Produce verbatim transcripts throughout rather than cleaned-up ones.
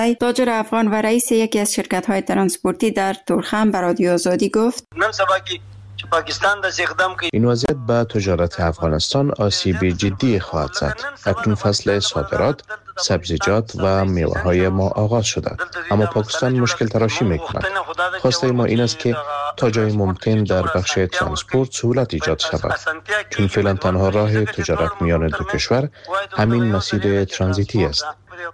تاجر افغان و رئیس یکی از شرکت‌های ترانسپورتی در تورخم به رادیو آزادی گفت: نن سبا کې پاکستان د اقدام کوي. این وضعیت به تجارت افغانستان آسیب جدی خواهد زد. اکنون فصل صادرات سبزیجات و میوه های ما آغاز شده، اما پاکستان مشکل تراشی می کند. خواسته ما این است که تا جای ممکن در بخش ترانسپورت سهولت ایجاد شود، چون فعلا تنها راه تجارت میان دو کشور همین مسیر ترانزیتی است.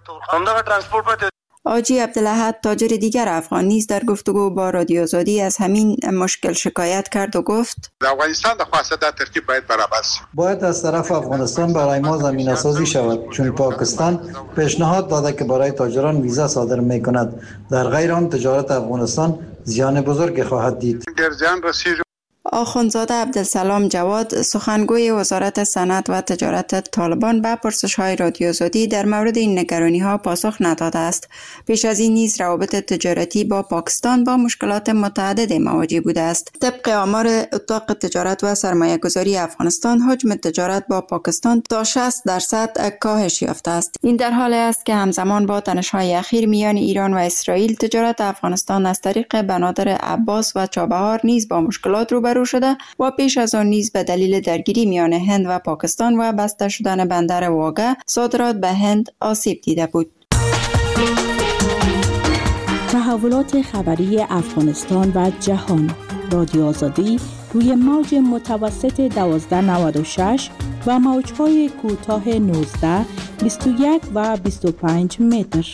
آجی عبدالاحد تاجر دیگر افغان نیز در گفتگو با رادیو آزادی از همین مشکل شکایت کرد و گفت: در افغانستان د خواسته در ترتیب باید برابر است. باید از طرف افغانستان برای ما زمینه سازی شود، چون پاکستان پیشنهاد داده که برای تاجران ویزا صادر می کند. در غیر آن تجارت افغانستان زیان بزرگی خواهد دید. در زیان رسید. آخوندزاده عبدالسلام جواد، سخنگوی وزارت صنعت و تجارت طالبان، به پرسش‌های رادیو آزادی در مورد این نگرانی‌ها پاسخ نداده است. پیش از این نیز روابط تجارتی با پاکستان با مشکلات متعدد مواجه بوده است. طبق آمار اتاق تجارت و سرمایه‌گذاری افغانستان، حجم تجارت با پاکستان تا شصت درصد کاهش یافته است. این در حالی است که همزمان با تنش‌های اخیر میان ایران و اسرائیل، تجارت افغانستان از طریق بنادر عباس و چابهار نیز با مشکلات روبرو شده و پیش از آن نیز به دلیل درگیری میان هند و پاکستان و بسته شدن بندر واگه، صادرات به هند آسیب دیده بود. تحولات خبری افغانستان و جهان. رادیو آزادی روی موج متوسط دوازده نود و شش و موج‌های کوتاه نوزده، بیست و یک و بیست و پنج متر.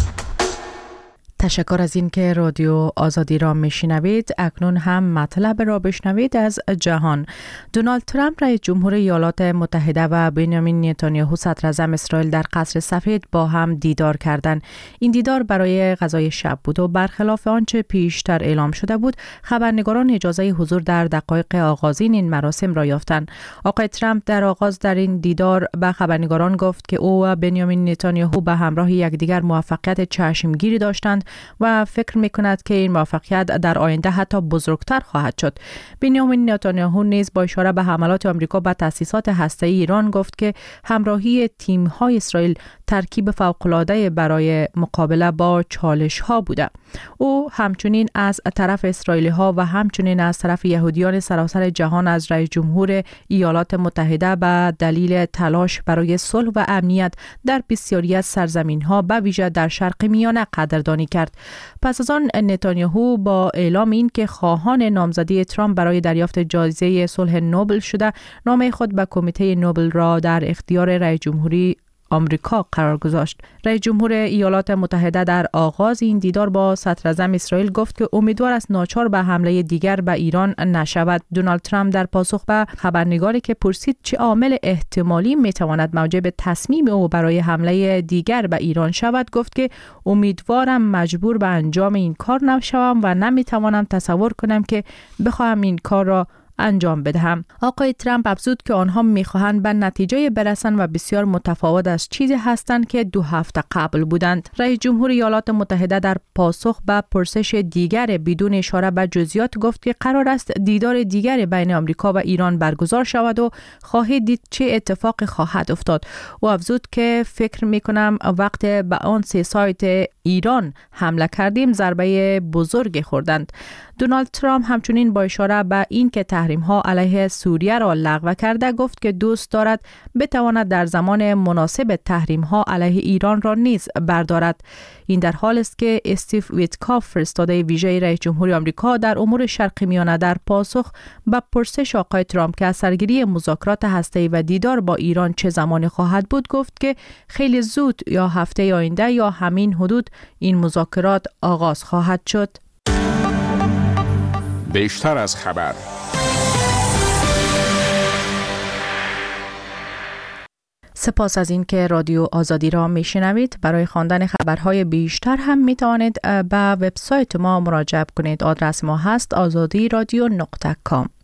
تشکر از این که رادیو آزادی را میشنوید. اکنون هم مطلب را بشنوید از جهان. دونالد ترامپ رئیس جمهور ایالات متحده و بنیامین نتانیاهو صدر اعظم اسرائیل در قصر سفید با هم دیدار کردند. این دیدار برای غذای شب بود و برخلاف آنچه پیشتر اعلام شده بود، خبرنگاران اجازه حضور در دقایق آغازین این مراسم را یافتند. آقای ترامپ در آغاز در این دیدار به خبرنگاران گفت که او و بنیامین نتانیاهو به همراه یکدیگر موفقیت چشمگیری داشتند و فکر می‌کند که این موفقیت در آینده حتی بزرگتر خواهد شد. بنیامین نتانیاهو نیز با اشاره به حملات آمریکا به تأسیسات هسته‌ای ایران گفت که همراهی تیم‌های اسرائیل ترکیب فوق‌العاده برای مقابله با چالش‌ها بوده. او همچنین از طرف اسرائیلی‌ها و همچنین از طرف یهودیان سراسر جهان از رئیس جمهور ایالات متحده به دلیل تلاش برای صلح و امنیت در بسیاری از سرزمین‌ها به ویژه در شرق میانه قدردانی کرد. پس از آن نتانیاهو با اعلام این که خواهان نامزدی ترامپ برای دریافت جایزه صلح نوبل شده، نامه خود به کمیته نوبل را در اختیار رئیس جمهوری آمریکا قرار گذاشت. رئیس جمهور ایالات متحده در آغاز این دیدار با صدر اعظم اسرائیل گفت که امیدوار است ناچار به حمله دیگر به ایران نشود. دونالد ترامپ در پاسخ به خبرنگاری که پرسید چه عامل احتمالی میتواند موجب تصمیم او برای حمله دیگر به ایران شود، گفت که امیدوارم مجبور به انجام این کار نشوم و نمیتوانم تصور کنم که بخواهم این کار را انجام بدهم. آقای ترامپ افزود که آنها میخواهند به نتیجه برسند و بسیار متفاوت از چیزی هستند که دو هفته قبل بودند. رئیس جمهور ایالات متحده در پاسخ به پرسش دیگر بدون اشاره به جزئیات گفت که قرار است دیدار دیگر بین آمریکا و ایران برگزار شود و خواهید دید چه اتفاقی خواهد افتاد. او افزود که فکر میکنم وقت به آن سه سایت ایران حمله کردیم ضربه بزرگی خوردند. دونالد ترامپ همچنین با اشاره به این که تحریم‌ها علیه سوریه را لغو کرده گفت که دوست دارد بتواند در زمان مناسب تحریم‌ها علیه ایران را نیز بردارد. این در حال است که استیو ویتکاف، فرستاده ویژه رئیس جمهوری آمریکا در امور شرق میانه، در پاسخ به پرسش آقای ترامپ که از سرگیری مذاکرات هسته‌ای و دیدار با ایران چه زمانی خواهد بود گفت که خیلی زود یا هفته آینده یا همین حدود این مذاکرات آغاز خواهد شد. بیشتر از خبر. سپاس از این که رادیو آزادی را میشنوید. برای خواندن خبرهای بیشتر هم میتوانید به وبسایت ما مراجعه کنید. آدرس ما هست آزادی رادیو نقطه کام.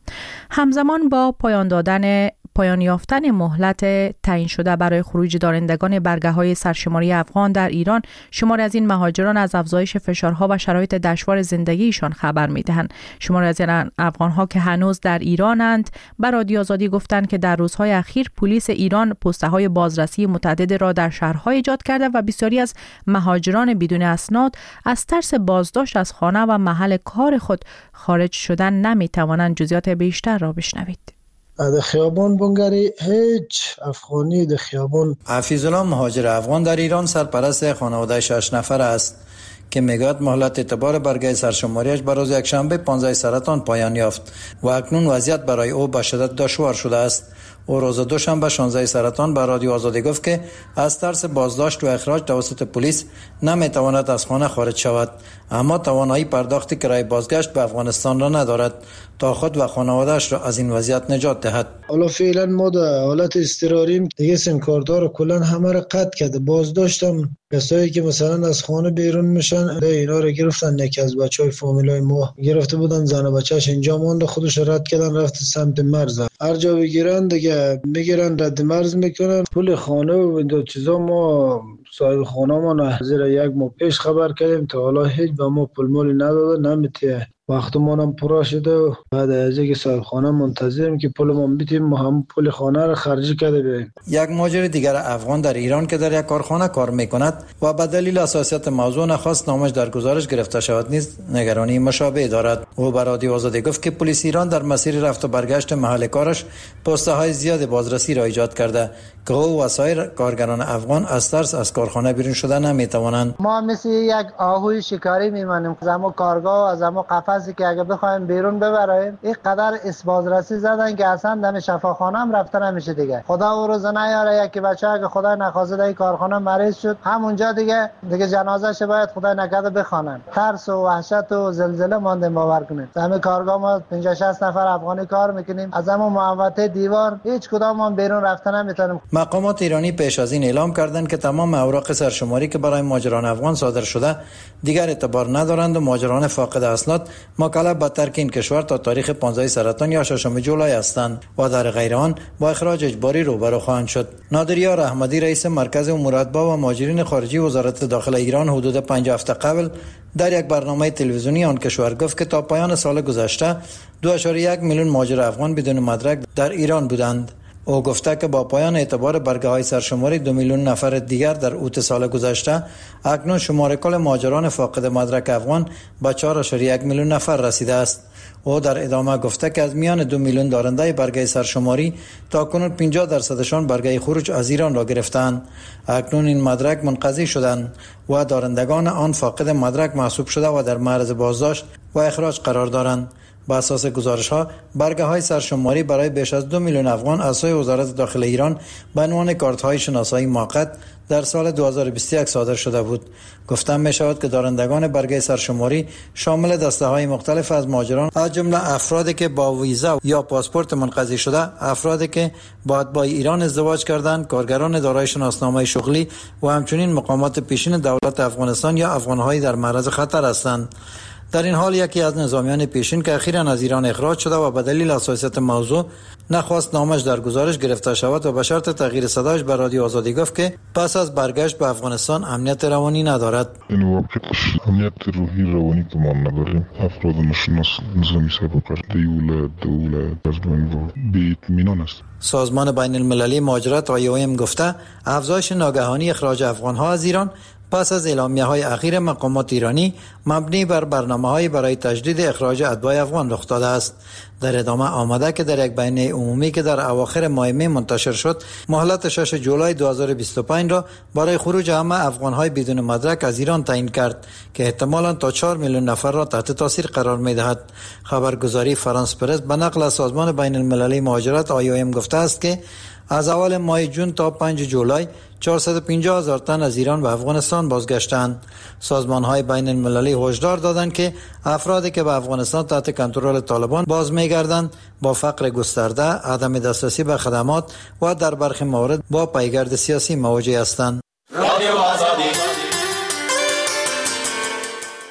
همزمان با پایان دادن پایان یافتن مهلت تعیین شده برای خروج دارندگان برگه‌های سرشماری افغان در ایران، شماری از این مهاجران از افزایش فشارها و شرایط دشوار زندگیشان خبر می‌دهند. شماری از این افغان‌ها که هنوز در ایرانند به رادیو آزادی گفتند که در روزهای اخیر پلیس ایران پست‌های بازرسی متعدد را در شهرهای ایجاد کرده و بسیاری از مهاجران بدون اسناد از ترس بازداشت از خانه و محل کار خود خارج شدن نمی‌توانند. جزئیات بیشتر را بشنوید. در خیابان بنگری هیچ افغانی در خیابان. حفیظ الله مهاجر افغان در ایران سرپرست خانواده شش نفر است که میگوید مهلت اعتبار برگه سرشماریش بر روز یکشنبه پانزده سرطان پایان یافت و اکنون وضعیت برای او به شدت دشوار شده است. او روز دوشنبه شانزده سرطان به رادیو آزادی گفت که از ترس بازداشت و اخراج توسط پلیس نمیتواند از خانه خارج شود، اما توانایی پرداخت کرایه بازگشت به افغانستان را ندارد تا خود و خانواده‌اش را از این وضعیت نجات دهد. حالا فعلا ما در حالت اضطراریم دیگه، سنکاردار کلا همه را قطع کرده. بازداشتم کسایی که مثلا از خانه بیرون میشن اینا رو گرفتن، یکی از بچهای فامیلای ما گرفته بودن، زن و بچه‌اش اینجا مونده، خودش رد کردن رفت سمت مرز. هر جا بگیرن دیگه میگیرن رد مرز میکنن. پول خانه و این دو چیزا ما صاحب خانه ما زیر یک ماه پیش خبر کردیم تا حالا هیچ به ما پول مولی نداده، نمیتیه وقت ما هم پورا شده و بعد از اینکه صاحب خانه منتظریم که پول ما بیتیم، ما هم پول خانه رو خرج کرده بریم. یک مهاجر دیگر افغان در ایران که در یک کارخانه کار میکند و به دلیل حساسیت موضوع نخواست نامش در گزارش گرفته شود نیز نگرانی مشابه دارد. او به رادیو آزادی گفت که پلیس ایران در مسیر رفت و برگشت محل کارش پست‌های زیاد بازرسی را ایجاد کرده که او و سایر کارگران افغان از ترس از کارخانه بیرون شدن نمیتوانند. ما مثل یک آهوی شکاری میمانیم، زمو کارگاه از زمو قفسی که اگه بخوایم بیرون ببریم این قدر اسبازرسی زدن که اصلا دم شفاخانه هم رفته نمیشه دیگه. خدا او روز نیاره یکی بچه اگه خدا نخواسته در کارخانه مریض شد همونجا دیگه دیگه جنازه‌ش باید خدا نکرده بخوانن. ترس و وحشت و زلزله ماندیم باور کنید. همه کارگاه ما پنجاه شصت نفر افغانی کار میکنیم، از همون محوطه دیوار هیچ کدام ما بیرون رفتن نمیتونیم. مقامات ایرانی پیش از این اعلام کردند که تمام اوراق سرشماری که برای مهاجران افغان صادر شده دیگر اعتبار ندارند و مهاجران فاقد اسناد مکلف به ترک این کشور تا تاریخ پانزده سرطان یا ششم جولای هستند و در غیر آن با اخراج اجباری روبرو خواهند شد. نادریار احمدی رئیس مرکز امور اتباع و مهاجرین خارجی وزارت داخله ایران حدود پنج هفته قبل در یک برنامه تلویزیونی آن کشور گفت که تا پایان سال گذشته دو ممیز یک میلیون مهاجر افغان بدون مدرک در ایران بودند. او گفته که با پایان اعتبار برگه های سرشماری دو میلیون نفر دیگر در اوت سال گذشته اکنون شمار کل مهاجران فاقد مدرک افغان به چهار ممیز یک میلیون نفر رسیده است. او در ادامه گفته که از میان دو میلیون دارنده برگه سرشماری تا کنون پنجاه درصدشان برگه خروج از ایران را گرفتند. اکنون این مدرک منقضی شدند و دارندگان آن فاقد مدرک محسوب شده و در معرض بازداشت و اخراج قرار دارند. با اساس گزارش ها برگه های سرشماری برای بیش از دو میلیون افغان از سوی وزارت داخله ایران به عنوان کارت های شناسایی موقت در سال دو هزار و بیست و یک صادر شده بود. گفتم می شود که دارندگان برگه سرشماری شامل دسته های مختلف از مهاجران از جمله افرادی که با ویزا یا پاسپورت منقضی شده، افرادی که با اتباع ایران ازدواج کردند، کارگران دارای شناسنامه شغلی و همچنین مقامات پیشین دولت افغانستان یا افغان‌های در معرض خطر هستند. در این حال یکی از نظامیان پیشین که اخیراً از ایران اخراج شده و به دلیل حساسیت موضوع نخواست نامش در گزارش گرفته شود و به شرط تغییر صدایش به رادیو آزادی گفت که پس از برگشت به افغانستان امنیت روانی ندارد. این واقع امنیت روحی روانی که ما نداریم، افراد ناشناس نظامی سابقه دیوله دوله از بین بی اطمینان است. سازمان بین المللی مهاجرت آی او ام گفته افزایش ناگهانی اخراج افغان‌ها از ایران پس از اعلامیه‌های اخیر مقامات ایرانی مبنی بر برنامه‌های برای تجدید اخراج اتباع افغان رخ داده است. در ادامه آمده که در یک بیانیه عمومی که در اواخر ماه می منتشر شد، مهلت ششم جولای دو هزار و بیست و پنج را برای خروج همه افغان‌های بدون مدرک از ایران تعیین کرد که احتمالاً تا چهار میلیون نفر را تحت تاثیر قرار می‌دهد. خبرگزاری فرانس پرس به نقل از سازمان بین المللی مهاجرت آی او ام گفته است که از اول ماه جون تا پنج جولای چهارصد و پنجاه هزار تن از ایران به افغانستان بازگشتند. سازمان‌های بین المللی هشدار دادند که افرادی که به افغانستان تحت کنترل طالبان باز می‌گردند با فقر گسترده، عدم دسترسی به خدمات و در برخی موارد با پیگرد سیاسی مواجه هستند.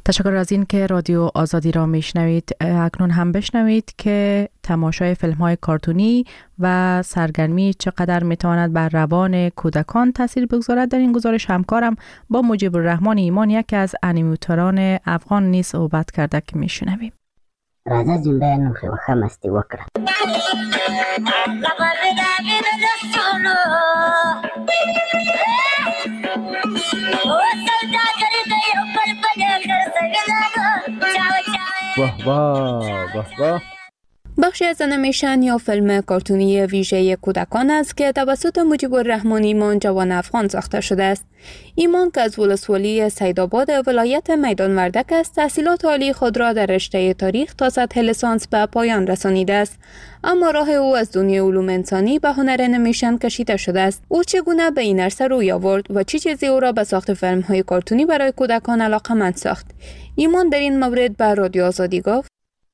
تشکر از این که رادیو آزادی را میشنوید. اکنون هم بشنوید که تماشای فیلم های کارتونی و سرگرمی چقدر میتواند بر روان کودکان تاثیر بگذارد. در این گزارش همکارم با مجیب الرحمن ایمان یکی از انیمیتوران افغان نیز صحبت کرده که میشنویم. راځه زمبه نو خو مستی وکړه. واه واه واه واه. بخشی از انیمیشن یا فیلم کارتونی ویژه کودکان است که توسط مجیب الرحمن ایمان جوان افغان ساخته شده است. ایمان که از ولسوالی سیدآباد ولایت میدان وردک است، تحصیلات عالی خود را در رشته تاریخ تا سطح لیسانس به پایان رسانیده است، اما راه او از دنیای علوم انسانی به هنر انیمیشن کشیده شده است. او چگونه به این عرصه روی آورد و چه چیزی او را به ساخت فیلم های کارتونی برای کودکان علاقه‌مند ساخت؟ ایمان در این مورد به رادیو آزادی گفت: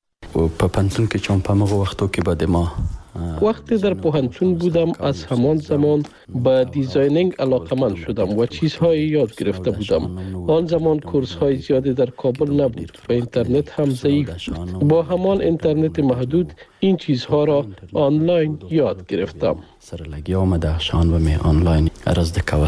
په پنځون کې چې په هغه وختو کې به د ما وقتی در پوهنتون بودم از همان زمان به دیزاینینگ علاقه‌مند شدم و چیزهایی یاد گرفته بودم. آن زمان کورس های زیادی در کابل نبود و اینترنت هم ضعیف بود. با همان اینترنت محدود این چیزها را آنلاین یاد گرفتم. سره لګیا آمده شان و می آنلاین ارزده کول.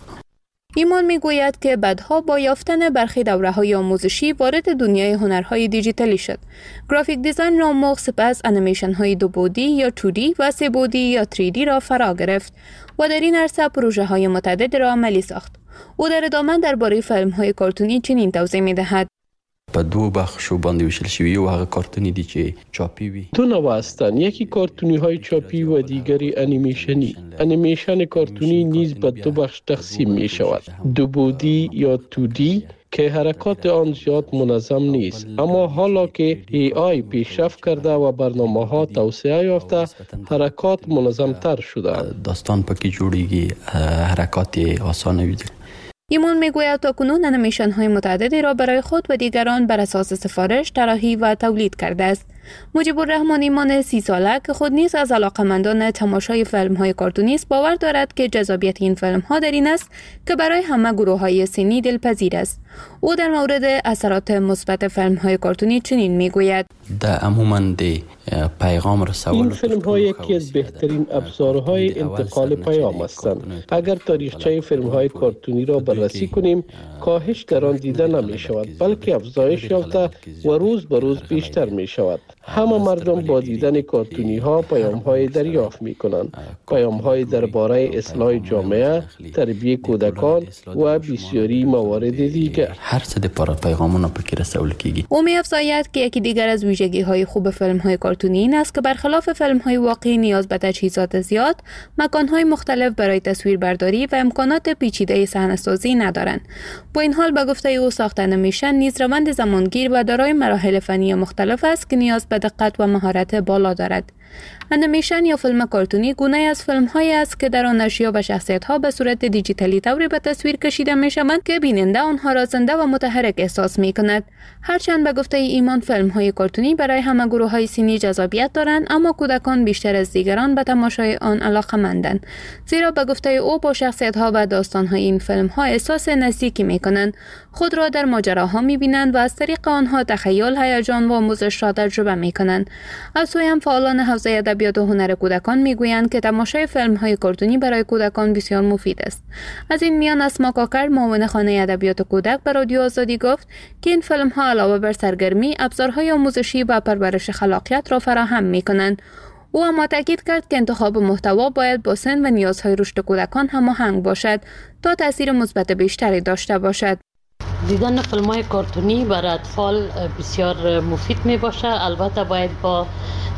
ایمان میگوید که بعدها با یافتن برخی دوره‌های آموزشی وارد دنیای هنرهای دیجیتالی شد. گرافیک دیزاین را آموخت، سپس انیمیشن‌های دو بعدی یا دو دی و سه بعدی یا سه دی را فرا گرفت و در این عرصه پروژه‌های متعدد را عملی ساخت. او در ادامه درباره فیلم‌های کارتونی چنین توضیح می‌دهد: په دو بخشو باندې ویشل شوی او هغه کارتونی دي چې چاپی وي. دو نوع هستند، یکی کارتونی های چاپی و دیگری انیمیشنی. انیمیشن کارتونی نیز به دو بخش تقسیم می شود: دو بعدی یا دو دی که حرکات آن زیاد منظم نیست، اما حالا که ای آی پیشرفت کرده و برنامه ها توسعه یافته حرکات منظم تر شده. داستان پکې جوړیږي، حرکات آسان وي. ایمان میگوید تاکنون انیمیشن های متعددی را برای خود و دیگران بر اساس سفارش طراحی و تولید کرده است. مجیب الرحمن ایمان سی ساله که خود نیز از علاقه‌مندان تماشای فیلم های کارتونی است باور دارد که جذابیت این فیلم ها در این است که برای همه گروه های سنی دلپذیر است. او در مورد اثرات مثبت فیلم های کارتونی چنین میگوید: در عموما دی پیغام رسول. این فیلم ها یکی از بهترین ابزارهای انتقال پیام هستند. اگر تاریخچه فیلم های کارتونی را بررسی کنیم، کاهش در آن دیده نمی شود، بلکه افزایش یافته و روز به روز بیشتر می شود. همه مردم با دیدن کارتونی ها پیام های دریافت می کنند، پیام های درباره اصلاح جامعه، تربیت کودکان و بسیاری موارد دیگر. هر څه د پر پیغامونه پکې رسول کیږي. او می افزاید که یکی دیگر از ویژگی های خوب فیلم های کارتونی این است که برخلاف فیلم های واقعی نیاز به تجهیزات زیاد، مکان های مختلف برای تصویربرداری و امکانات پیچیده صحنه‌سازی ندارند. با این حال به گفته او ساخت انیمیشن نیز روند زمانگیر و دارای مراحل فنی مختلف است که نیاز به دقت و مهارت بالا دارد. انیمیشن یا فیلم کارتونی گونه از فیلم هایی است که در آن اشیا و شخصیت ها به صورت دیجیتالی طوری به تصویر کشیده می شوند که بیننده آنها را زنده و متحرک احساس می کند. هرچند به گفته ایمان فیلم های کارتونی برای همه گروه های سنی جذابیت دارند، اما کودکان بیشتر از دیگران به تماشای آن علاقه‌مندند، زیرا به گفته او با شخصیت ها و داستان های این فیلم ها احساس نزدیکی می کنند، خود را در ماجراها می بینند و از طریق آنها تخیل، هیجان و آموزش را تجربه می کنند. از سوی هم فعالان حوزه ادبیات و هنر کودکان میگویند که تماشای فیلم های کارتونی برای کودکان بسیار مفید است. از این میان اسما کاکر، معاون خانه ادبیات کودک، به رادیو آزادی گفت که این فیلم ها علاوه بر سرگرمی، ابزارهای آموزشی و پرورش خلاقیت را فراهم می کنند. او اما تاکید کرد که انتخاب محتوا باید با سن و نیازهای رشد کودکان هماهنگ باشد تا تاثیر مثبت بیشتری داشته باشد. دیدن فیلم های کارتونی برای اطفال بسیار مفید می باشه، البته باید با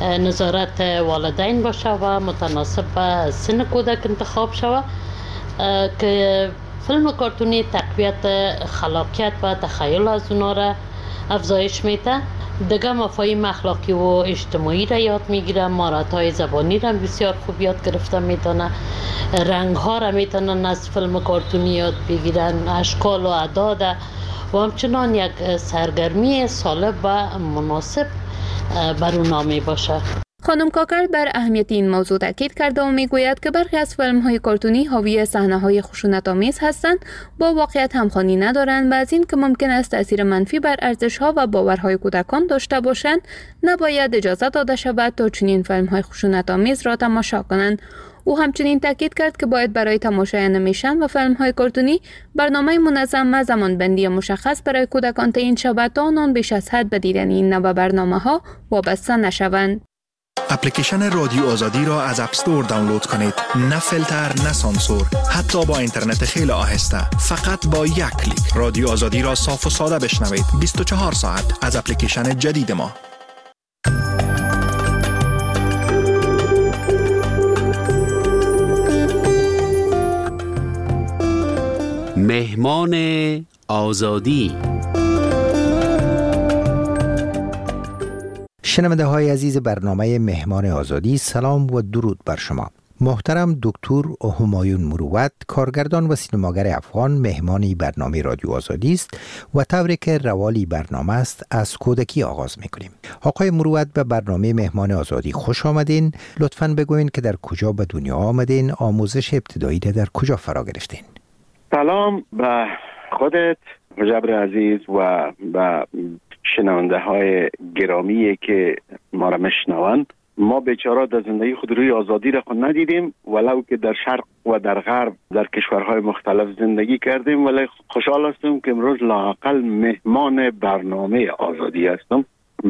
نظارت والدین باشه و متناسب به سن کودک انتخاب شود که فیلم کارتونی تقویت خلاقیت و تخیل از اونا را افزایش میده. دیگه مفاهیم اخلاقی و اجتماعی را یاد میگیرن، مهارت‌های زبانی را بسیار خوب یاد گرفته میتونه، رنگ‌ها را میتونن از فیلم کارتونی یاد بگیرن، اشکال و اعداد و همچنان یک سرگرمی سالم و مناسب بر اونا می باشه. خانم کاکر بر اهمیت این موضوع تاکید کرده و میگوید که برخی از فیلم‌های کارتونی حاوی صحنه‌های خشونت‌آمیز هستند، با واقعیت همخوانی ندارند و از این که ممکن است تأثیر منفی بر ارزش‌ها و باورهای کودکان داشته باشند، نباید اجازه داده شود تا چنین فیلم‌های خشونت‌آمیز را تماشا کنند. او همچنین تاکید کرد که باید برای تماشای انیمیشن و فیلم‌های کارتونی برنامه منظم و زمانبندی مشخص برای کودکان تعیین شود تا آنان بیش از حد به دیدن این نوع برنامه‌ها وابسته نشوند. اپلیکیشن رادیو آزادی را از اپ استور دانلود کنید. نه فیلتر، نه سانسور، حتی با اینترنت خیلی آهسته. فقط با یک کلیک رادیو آزادی را صاف و ساده بشنوید. بیست و چهار ساعت از اپلیکیشن جدید ما. مهمان آزادی. شنونده های عزیز برنامه مهمان آزادی، سلام و درود بر شما. محترم دکتر همایون مروت، کارگردان و سینماگر افغان، مهمانی برنامه رادیو آزادی است و طوری که روالی برنامه است از کودکی آغاز میکنیم. آقای مروت به برنامه مهمان آزادی خوش آمدین. لطفاً بگوین که در کجا به دنیا آمدین، آموزش ابتدایی در کجا فرا گرفتین؟ سلام به خودت مجبر عزیز و به شنونده های گرامی که ما را میشنوند. ما بیچاره در زندگی خود روی آزادی را خود ندیدیم، ولو که در شرق و در غرب در کشورهای مختلف زندگی کردیم، ولی خوشحال هستم که امروز لااقل مهمان برنامه آزادی هستم.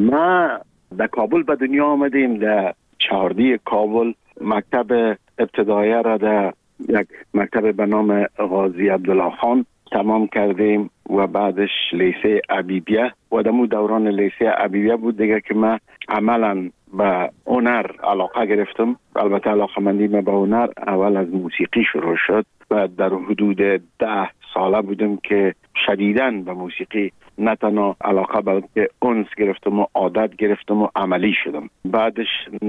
ما در کابل به دنیا آمدیم، در چهاردی کابل مکتب ابتدایی را در یک مکتب به نام غازی عبدالله خان تمام کردیم و بعدش لیسه عبیبیه و دمو دوران لیسه عبیبیه بود دیگه که من عملا به هنر علاقه گرفتم. البته علاقه مندی من به هنر اول از موسیقی شروع شد و در حدود ده ساله بودم که شدیداً به موسیقی نه تنها علاقه بلکه انس گرفتم و عادت گرفتم و عملی شدم. بعدش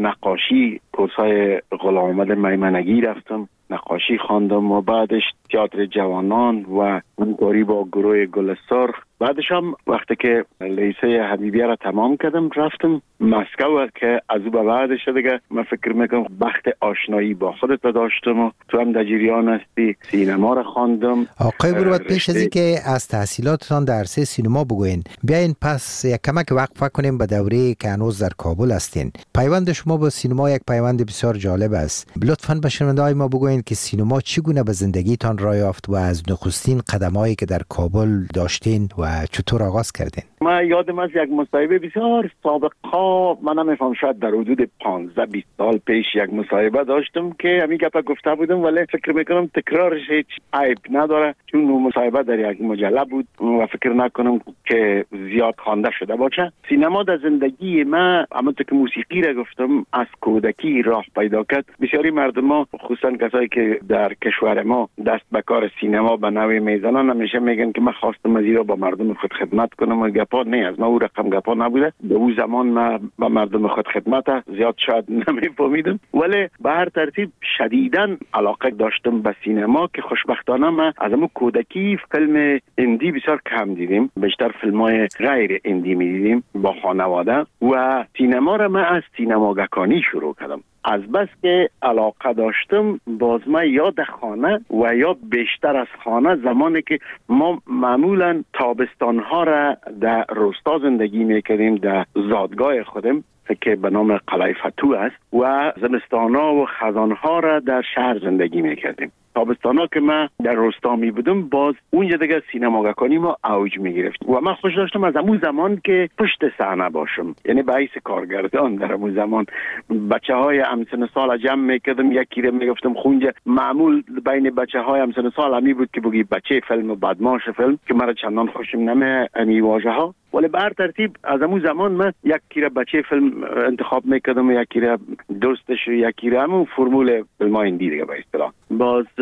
نقاشی، کورسای غلام احمد میمنگی رفتم، نقاشی خواندم و بعدش تئاتر جوانان و همکاری با گروه گل سرخ. بعدش هم وقتی که لیسه حبیبیه را تمام کردم رفتم مسکو که از او به بعدش دیگه من فکر میکنم بخت آشنایی با خودت داشتم و تو هم در جریان هستی. سینما را خواندم. آقای مروت، پیش از این که از تحصیلاتتان در عرصه سینما بگوین، بیاین پس یک کمک وقفه کنیم به دوره که هنوز در کابل هستین. پیوند شما با سینما یک پیوند بسیار جالب است. لطفاً به شنونده‌های ما بگوین که سینما چگونه به زندگیتان راه یافت و از نخستین قدمایی که در کابل داشتین و چطور آغاز کردین؟ من یادم از یک مصاحبه بسیار سابق ها، من نمیفهم شاید در حدود پانزده بیست سال پیش یک مصاحبه داشتم که همین گپا گفته بودم، ولی فکر میکنم تکرارش هیچ عیب نداره چون اون مصاحبه در یک مجله بود و فکر نکنم که زیاد خوانده شده باشه. سینما در زندگی من همونطور که موسیقی را گفتم از کودکی راه پیدا کرد. بسیاری مردم ما خصوصا کسایی که در کشور ما دست به کار سینما به نوعی میزنن همیشه میگن که من خواستم از ایران با مردم خود خدمت کنم و گپا نه از ما اون رقم گپا نبوده. به اون زمان من با مردم خود خدمت زیاد شاید نمیفهمیدم، ولی به هر ترتیب شدیداً علاقه داشتم به سینما که خوشبختانه من از همون کودکی فیلم اندی بسیار کم دیدیم، بیشتر فیلم‌های غیر اندی می‌دیدیم با خانواده و سینما را من از سینماگکانی شروع کردم. از بس که علاقه داشتم باز ما یا در خانه و یا بیشتر از خانه، زمانی که ما معمولا تابستانها را در روستا زندگی میکردیم در زادگاه خودم که به نام قلعه فتوح است و زمستانها و خزانها را در شهر زندگی میکردیم. تابستانا که من در روستا می بودم باز اونجا دیگه سینماگکانی ما اوج می گرفت و من خوش داشتم از همون زمان که پشت صحنه باشم، یعنی به حیث کارگردان در همون زمان بچه های همسن سال جمع میکردم، یکی رو میگفتم خونجا. معمول بین بچه های همسن سال همی بود که بگی بچه فیلم و بدماش فیلم که مرا چندان خوشم نمی امی واژه ها، ولی به هر ترتیب از همون زمان من یکی را بچه فیلم انتخاب میکردم و یکی را دوستش و یکی را همون فرمول فیلم های اندی دیگه به اصطلاح. باز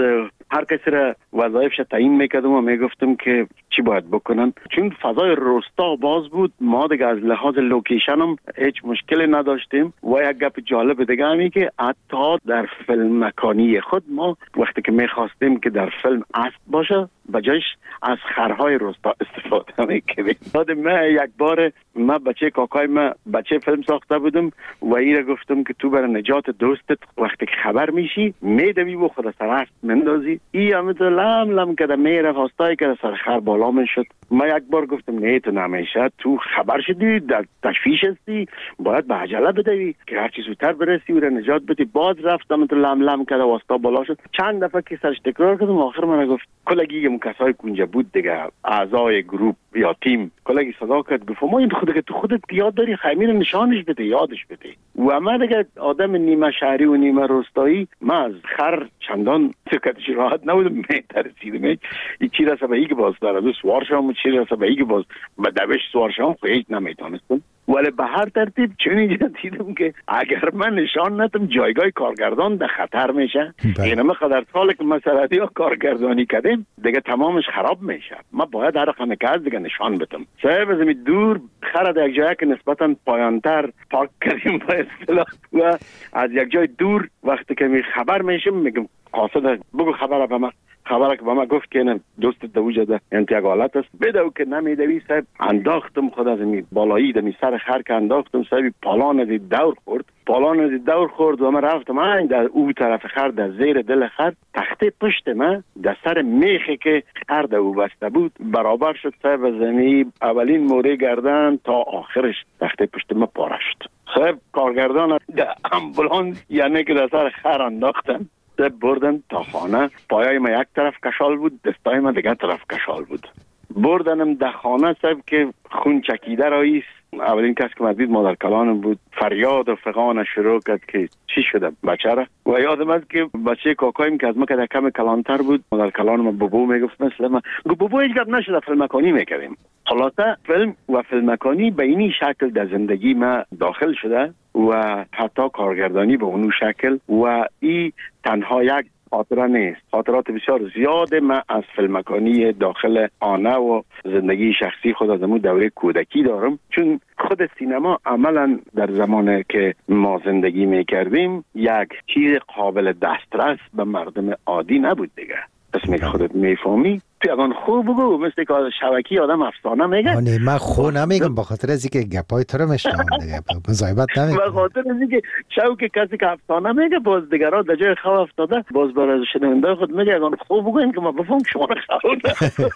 هر کسی را وظایفش تعیین میکردم و میگفتم که چی باید بکنن. چون فضای روستا باز بود، ما دیگه از لحاظ لوکیشن هم هیچ مشکلی نداشتیم. و یک گپ جالب دیگه همی که حتی در فیلم مکانی خود ما وقتی که میخواستیم که در فیلم اسب باشه بجایش از خرهای روستا استفاده میکردیم. یادم من یک بار من بچه کاکای من بچه فیلم ساخته بودم و ایره گفتم که تو برای نجات دوستت وقتی که خبر میشی میدوی و خود سر اسب مندازی. ای همه لم لم کده میره خواستای که سر خر بالا میشد. من یک بار گفتم نه تو نمیشه، تو خبر شدی در تشویش هستی، باید به عجله بدوی که هرچی زودتر برسی و نجات بدی. باز رفتم تو لم لم کده واسطا بالا شد. چند دفعه که سرش تکرار کردم آخر من گفت کلگی کسای کنجا بود دیگه، اعضای گروپ یا تیم، کلگی صدا کرد گفت ما این خودت تو خودت یاد داری خیمین نشانش بده یادش بده. و من دیگه آدم نیمه شهری و نیمه روستایی، من از خر چندان سکتش راحت نبودم، میترسیدم این چی رسه به ای که باز داره دو سوار شام و چی رسه به ای که باز به دوش سوار شام خیلی نمیتونستم. ولی به هر ترتیب چون اینجا دیدم که اگر من نشان ندم جایگاه کارگردان در خطر میشه. این همه قدر ساله که مسئله ها کارگردانی کردیم دیگه تمامش خراب میشه. من باید هر رقم که از دیگه نشان بدم. صاحب از این دور خرد یک جایی که نسبتا پایانتر پارک کردیم با اصطلاح و از یک جای دور وقتی که می خبر میشم میگم قاصد بگو خبر به من. خبره که با ما گفت که نه دوست دوجه ده انتیاگ حالت است بدو که نمیدوی صاحب انداختم خود از این بالایی دمی سر خر که انداختم صاحب پالان از دور خورد پالان از دور خورد و من رفتم این در او طرف خر در زیر دل خر تخته پشت من در سر میخی که خر در او بسته بود برابر شد صاحب زمین اولین موره گردن تا آخرش تخته پشت من پاره شد. صاحب کارگردان در امبولانس یعنی که در سر خر انداختن بردن تا خانه. پایای ما یک طرف کشال بود، دستای ما دیگر طرف کشال بود. بردنم در خانه صاحب که خون چکیده راییست. اولین کس که مدید مادر کلانم بود. فریاد و فغان شروع کرد که چی شده بچه را. و یادم است که بچه کاکایم که از ما که کم کلانتر بود مادر کلانم بابو میگفت مثل ما گفت بابو هیچ گپ نشده فیلم مکانی میکردیم. خلاصه فیلم و فیلم مکانی به اینی شکل در زندگی ما داخل شده و حتی کارگردانی به اونو شکل و این تنها یک خاطره نیست. خاطرات بسیار زیاد من از فیلم مکانی داخل آنه و زندگی شخصی خود از امون دوره کودکی دارم. چون خود سینما عملا در زمانی که ما زندگی میکردیم یک چیز قابل دسترس به مردم عادی نبود دیگه. اسمی که خودت میفهمی تو اگان خوب بگو مثل که شبکی آدم افسانه میگه. آنه من خو نمیگم با خاطر از اینکه گپای تو رو میشنم دیگه مزایبت نمیگم. با خاطر از اینکه شوک کسی که افسانه میگه باز دیگرها در جای خو افتاده باز برای شنونده خود میگه اگان خوب بگو این که ما بفهم شما رو خو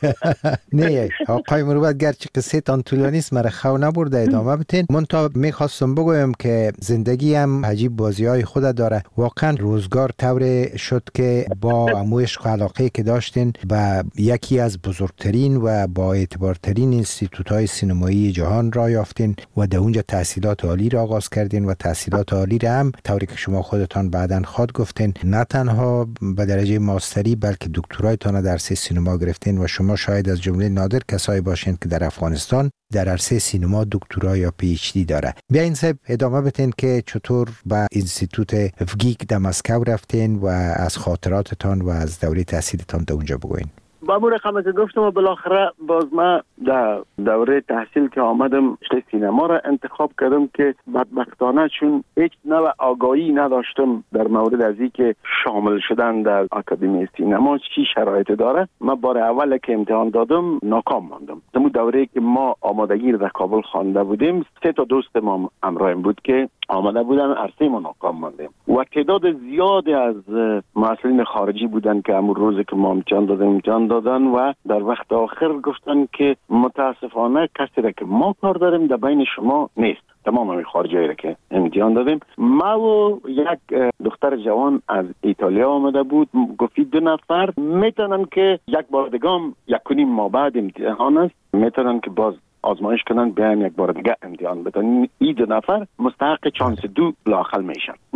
نه آقای مروت گرچه قصه تان طولانی است مرا خو نبرده ادامه بتین. من تا میخواستم بگویم که زندگی هم عجیب بازی های خود داره. واقعا روزگار طور شد که با عشق و علاقه که داشتین و یکی از بزرگترین و با اعتبارترین انستیتوت‌های سینمایی جهان را یافتین و در اونجا تحصیلات عالی را آغاز کردین و تحصیلات عالی را هم طوری که شما خودتان بعداً خود گفتین نه تنها به درجه ماستری بلکه دکترایتان در عرصه سینما گرفتین و شما شاید از جمله نادر کسایی باشین که در افغانستان در عرصه سینما دکترا یا پی اچ دی داره. بیاین صاحب ادامه بدین که چطور به انستیتوت افگیک در مسکو رفتین و از خاطراتتان و از دوره تحصیلتان در اونجا بگوین. با مور خمس گفتم و بالاخره باز ما در دوره تحصیل که آمدم رشته سینما را انتخاب کردم که بدبختانه چون هیچ نوع آگاهی نداشتم در مورد از اینکه شامل شدن در آکادمی سینما چی شرایط داره. من بار اول که امتحان دادم ناکام ماندم. در دوره که ما آمادگی در کابل خوانده بودیم سه تا دوست ما همراهم بود که آمده بودن عرصه ما ناکام ماندیم و تعداد زیادی از مسئولین خارجی بودن که همون روز که ما امتحان دادیم امتحان دادن و در وقت آخر گفتن که متاسفانه کسی را که ما کار داریم در بین شما نیست. تمام همین خارجی را که امتحان دادیم. ما و یک دختر جوان از ایتالیا آمده بود گفتی دو نفر میتونن که یک بار دیگه یک کنیم ما بعد امتحان است میتونن که باز آزمایش کنن بیان یک بار دیگه امتحان بدن. این دو نفر مستحق چانس دو لااقل میشن. و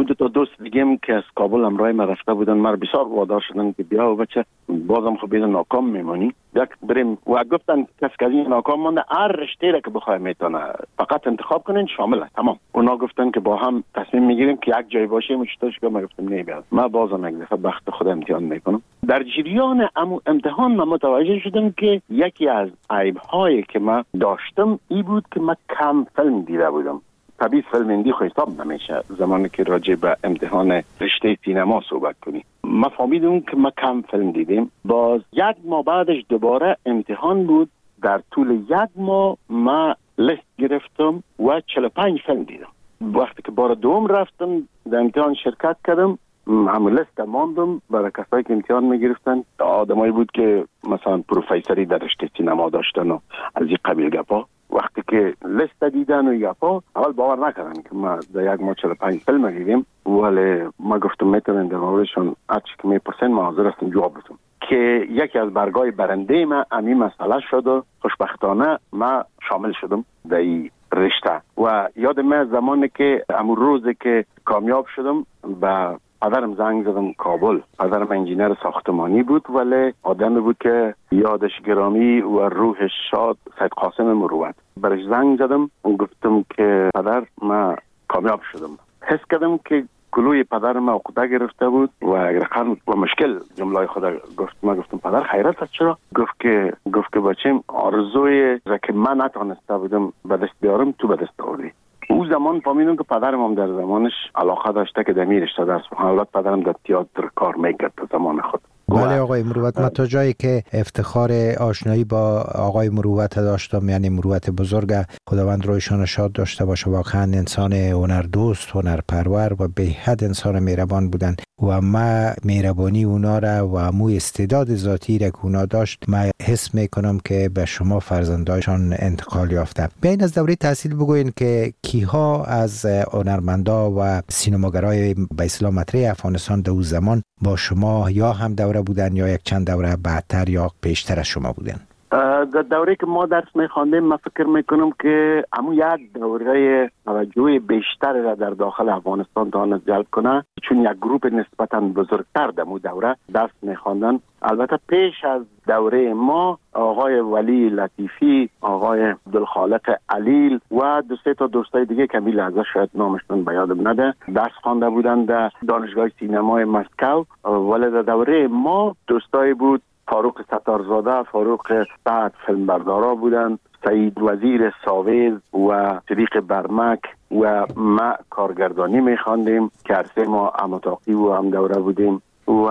دو تا دوست دیگه که از کابل همراه ما رفته بودن، ما بسیار وادار شدن که بیا و بچه بازم خب بیدن ناکام میمانی، یک بریم و گفتن کس که از این ناکام مانده هر رشته را که بخواه میتونه فقط انتخاب کنین شامل است. تمام. اونا گفتن که با هم تصمیم میگیریم که یک جای باشیم و چطورش که ما گفتم نه بیاد، ما بازم یک دفعه بخت خود امتحان میکنم. در جریان امو امتحان ما متوجه شدم که یکی از عیب هایی که ما داشتم ای بود که ما کم فیلم دیده بودم. طبیعی فیلم هندی خو حساب نمیشه زمانی که راجع به امتحان رشته سینما صحبت کنی. ما فهمیدیم که ما کم فیلم دیدیم. باز یک ماه بعدش دوباره امتحان بود. در طول یک ماه ما لیست گرفتم و چهل و پنج فیلم دیدم. وقتی که بار دوم رفتم در امتحان شرکت کردم، همون لیست ماندم برای کسایی که امتحان میگرفتن. آدمایی بود که مثلا پروفیسوری در رشته سینما داشتن و از این قبیل گپا. وقتی که لیست دیدن و گپا اول باور نکردن که ما در یک ماه چهل و پنج فیلم دیدیم، ولی ما گفتم میتونن در موردشون هرچی که میپرسن ما حاضر هستم جواب بدم. که یکی از برگای برنده ما همین مسئله شد و خوشبختانه ما شامل شدم در این رشته. و یاد من زمانی که امون روزی که کامیاب شدم با پدرم زنگ زدم کابل. پدرم انجینر ساختمانی بود ولی آدمی بود که یادش گرامی و روحش شاد، سید قاسم مروت. برش زنگ زدم و گفتم که پدر ما کامیاب شدم. حس کردم که کلوی پدر ما عقده گرفته بود و رقم و مشکل جمله خدا گفت. ما گفتم پدر خیرت است چرا؟ گفت که گفت که بچیم آرزوی را که من نتونسته بودم به دست بیارم تو به دست آوردی. او زمان فهمیدم که پدرم هم در زمانش علاقه داشته که در رشته درس بخونه. البته پدرم در تئاتر کار میکرد در زمان خود. بله آقای مروت، من تا جایی که افتخار آشنایی با آقای مروت داشتم، یعنی مروت بزرگ، خداوند رویشان شاد داشته باشه، واقعا انسان هنردوست، هنرپرور و به حد انسان مهربان بودن و ما مهربانی اونا را و مو استعداد ذاتی را که اونا داشت ما حس میکنم که به شما فرزندایشان انتقال یافته. بیاین از دوره تحصیل بگوین که کیها از هنرمندا و سینماگرای به اصطلاح مطرح افغانستان در اون زمان با شما یا هم دوره بودن یا یک چند دوره بعدتر یا بیشتر از شما بودن؟ در دوره که ما درس میخواندیم من فکر میکنم که همون یک دوره توجه بیشتر را در داخل افغانستان دانست جلب کنه، چون یک گروپ نسبتا بزرگتر در اون دوره درس میخواندن. البته پیش از دوره ما آقای ولی لطیفی، آقای عبدالخالق علیل و دو سه تا دوستای دیگه که میل ازش شاید نامشون به یادم نده درس خوانده بودن در دانشگاه سینمای مسکو. ولی در دوره ما دوستای بود فاروق ستارزاده، فاروق سعد فیلمبردارا بودن، سعید وزیر ساویز و صدیق برمک و ما کارگردانی میخواندیم که عرصه ما امتاقی و هم دوره بودیم و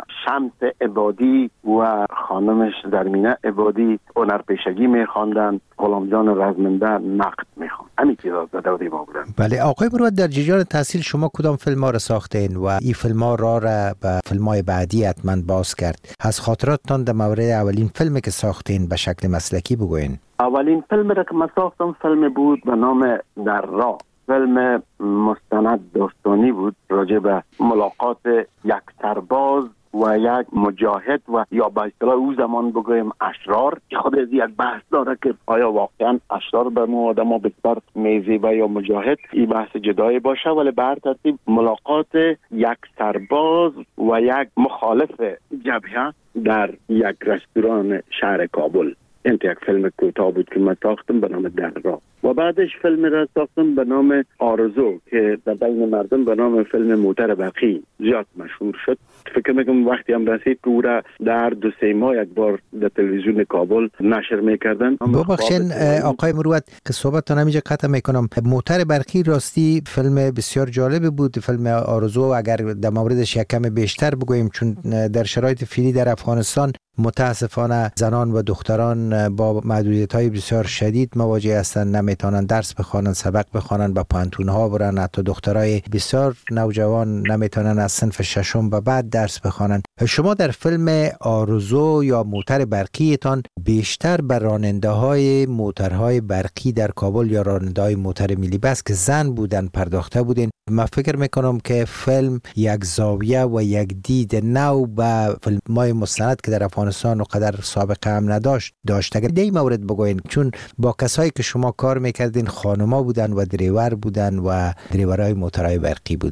شمس عبادی و خانمش درمینه عبادی هنرپیشگی میخواندن، غلام جان رزمنده نقد میخواند. همین چیزا در دوره ما بودن. بله آقای مروت، در جریان تحصیل شما کدام فیلم ها را ساختین و این فیلم ها را را به فیلم های بعدی حتما باز کرد؟ از خاطراتتان در مورد اولین فیلمی که ساختین به شکل مسلکی بگوین. اولین فیلم را که من ساختم فیلم بود به نام در راه. فیلم مستند داستانی بود راجع به ملاقات یک سرباز و یک مجاهد و یا به اصطلاح او زمان بگویم اشرار. خود از یک بحث داره که آیا واقعا اشرار به ما آدم ها بسیار میزیبه یا مجاهد، این بحث جدایی باشه. ولی بر ترتیب ملاقات یک سرباز و یک مخالف جبهه در یک رستوران شهر کابل. این یک فیلم کوتاه بود که من ساختم به نام در راه و بعدش فیلم را ساختم به نام آرزو که در بین مردم به نام فیلم موتر برقی زیاد مشهور شد. فکر میکنم وقتی هم رسید که او را در دو سه ماه یک بار در تلویزیون کابل نشر میکردن. ببخشین آقای مروت که صحبت تا نمیجا قطع میکنم، موتر برقی راستی فیلم بسیار جالب بود. فیلم آرزو اگر در موردش یک کم بیشتر بگوییم، چون در شرایط فعلی در افغانستان متاسفانه زنان و دختران با محدودیت‌های بسیار شدید مواجه هستند، نمیتونن درس بخوانن، سبق بخوانن، با پانتون‌ها برن. حتی دخترای بسیار نوجوان نمیتونن از صنف ششم به بعد درس بخوانن. شما در فیلم آرزو یا موتر برقیتان بیشتر بر راننده‌های موترهای برقی در کابل یا راننده‌های موتر ملی بس که زن بودن پرداخته بودین. من فکر میکنم که فیلم یک زاویه و یک دید نو به فیلم‌های مستند که در افغانستان و قدر سابقه هم نداشت داشت. اگر دی مورد بگوین، چون با کسایی که شما کار میکردین خانما بودن و دریور بودن و دریورای موترهای برقی بودن.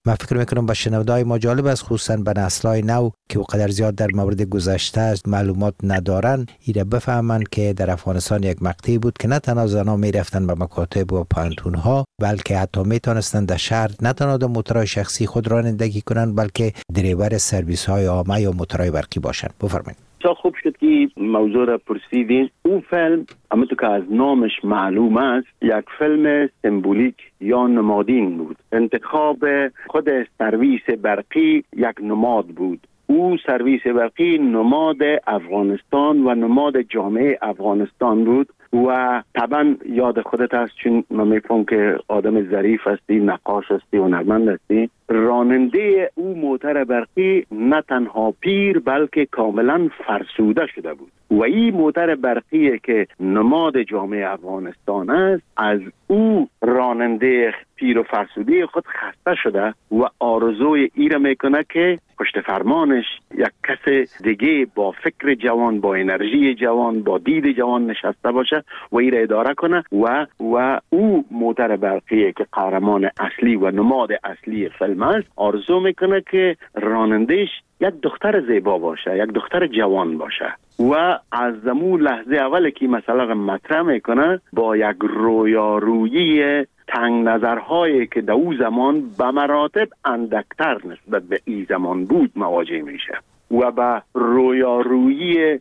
من فکر میکنم به شنونده‌های ما جالب است، خصوصا به نسل‌های نو که وقدر زیاد در مورد گذشته معلومات ندارن، ایره بفهمن که در افغانستان یک مقطعی بود که نه تنها زنان میرفتن به مکاتب و پانتون‌ها، بلکه حتی میتونستن در شهر نه تنها در موتورهای شخصی خود رانندگی کنن، بلکه دریور سرویس‌های عامه یا موتورهای برقی باشن. بفرمایید. بسیار خوب شد که موضوع را پرسیدین. اون فیلم همونطور که از نامش معلوم است یک فیلم سمبولیک یا نمادین بود. انتخاب خود سرویس برقی یک نماد بود. او سرویس برقی نماد افغانستان و نماد جامعه افغانستان بود و طبعا یاد خودت هست، چون من میفهم که آدم ظریف هستی، نقاش هستی، هنرمند هستی. راننده او موتر برقی نه تنها پیر بلکه کاملا فرسوده شده بود و این موتر برقی که نماد جامعه افغانستان است، از او راننده پیر و فرسوده خود خسته شده و آرزوی ای را میکنه که پشت فرمانش یک کس دیگه با فکر جوان، با انرژی جوان، با دید جوان نشسته باشه و ای را اداره کنه و و او موتر برقی که قهرمان اصلی و نماد اصلی فیلم است، آرزو میکنه که رانندهش یک دختر زیبا باشه، یک دختر جوان باشه و از زمون لحظه اول که مثلا مطرح میکنه با یک رویارویی تنگ نظرهایی که در او زمان به مراتب اندکتر نسبت به این زمان بود مواجه میشه و به رویارویی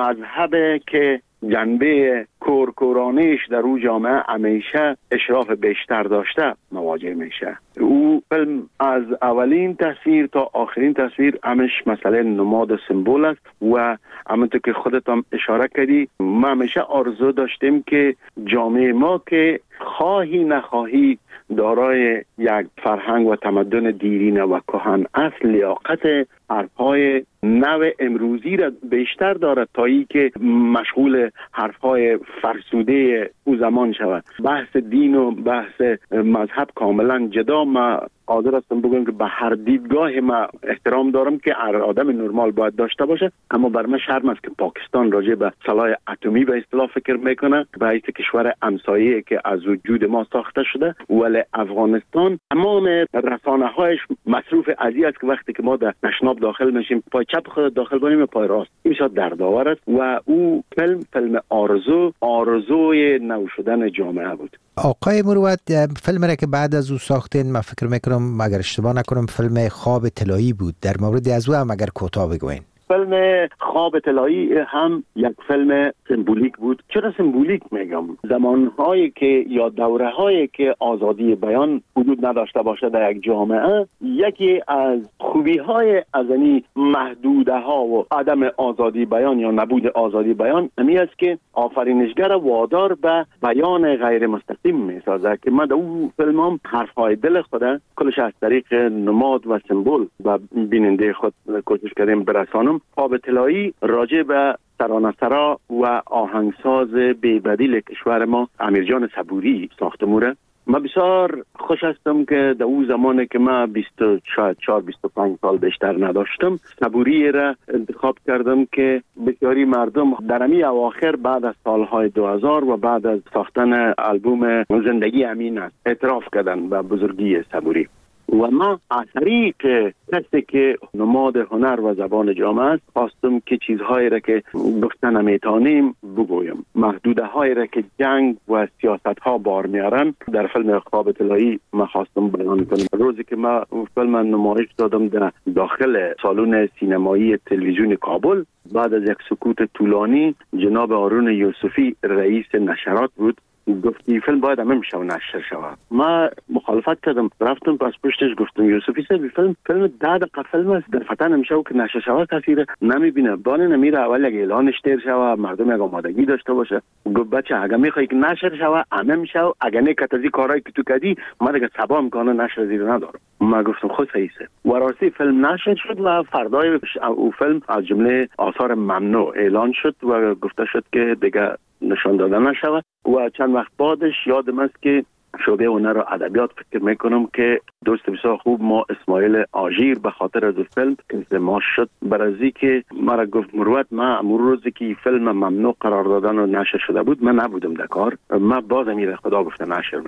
مذهب که جنبه کورکورانیش در او جامعه همیشه اشراف بیشتر داشته مواجه میشه. او فیلم از اولین تصویر تا آخرین تصویر همش مسئله نماد سمبول است و همونطور که خودت هم اشاره کردی، ما همیشه آرزو داشتیم که جامعه ما که خواهی نخواهی دارای یک فرهنگ و تمدن دیرینه و کهن اصل، لیاقت حرفهای نو امروزی را بیشتر دارد تا ای که مشغول حرفهای فرسوده او زمان شود. بحث دین و بحث مذهب کاملا جدا. ما حاضر هستم بگم که به هر دیدگاه ما احترام دارم که هر آدم نرمال باید داشته باشه، اما بر من شرم است که پاکستان راجع به سلاح اتمی به اصطلاح فکر میکنه به حیث کشور همسایه که از وجود ما ساخته شده، ولی افغانستان تمام رسانه هایش مصروف ازی است که وقتی که ما در نشناب داخل میشیم پای چپ خود داخل کنیم پای راست. این شاید دردآور است و او فیلم فیلم آرزو آرزوی نو شدن جامعه بود. آقای مروت، فیلم را که بعد از او ساختین، من فکر میکنم اگر اشتباه نکنم فیلم خواب طلایی بود، در مورد از او هم اگر کوتاه بگوین. فیلم خواب طلایی هم یک فیلم سمبولیک بود. چرا سمبولیک میگم؟ زمانهایی که یا دوره‌هایی که آزادی بیان حدود نداشته باشه در یک جامعه، یکی از خوبی‌های از این محدوده‌ها و عدم آزادی بیان یا نبود آزادی بیان همین است که آفرینشگر وادار به بیان غیر مستقیم میسازه که ما در اون فیلم هم حرف‌های دل خود کلش از طریق نماد و سمبول و بیننده خود کوشش کردیم برسانم. خواب طلایی راجع به ترانه‌سرا و آهنگساز بی‌بدیل کشور ما امیرجان صبوری ساخته موره. ما بسیار خوش هستم که در اون زمانی که ما بیست و چهار بیست و پنج سال بیشتر نداشتم، صبوری را انتخاب کردم که بسیاری مردم در امی اواخر بعد از سالهای دو هزار و بعد از ساختن آلبوم زندگی امین است اعتراف کردن به بزرگی صبوری و ما از طریق کسی که نماد هنر و زبان جامعه است خواستم که چیزهایی را که گفتن نمیتونیم بگویم، محدوده هایی را که جنگ و سیاست ها بار میارن در فیلم خواب طلایی ما خواستم بیان کنم. روزی که ما فیلم نمایش دادم در داخل سالن سینمایی تلویزیون کابل، بعد از یک سکوت طولانی جناب هارون یوسفی رئیس نشرات بود گفتی فیلم باید هم میشه و نشر شود. ما مخالفت کردم، رفتم پس پشتش گفتم یوسفی صاحب فیلم فیلم ده دقیقه فیلم است، در فتن میشه و که نشر شود کسی نمیبینه، بانه نمیره اول اگه اعلانش تیر شود مردم یک آمادگی داشته باشه. گفت بچه اگه میخوای که نشر شود همه میشه و اگه نه کتازی کارهایی که تو کردی ما دیگه سبا امکانه نشر زیر ندارم. ما گفتم خود صحیحه و راستی فیلم نشر شد و فردای او فیلم از جمله آثار ممنوع اعلان شد و گفته شد که دیگه نشان داده نشود و چند وقت بعدش یادم است که شعبه هنر و ادبیات فکر میکنم که دوست بسیار خوب ما اسماعیل آژیر به خاطر از فیلم انضمام شد برازی که مرا گفت مروت ما امور روزی که فیلم ممنوع قرار دادن و نشر شده بود من نبودم در کار، ما باز میره خدا گفته نشر میکنم.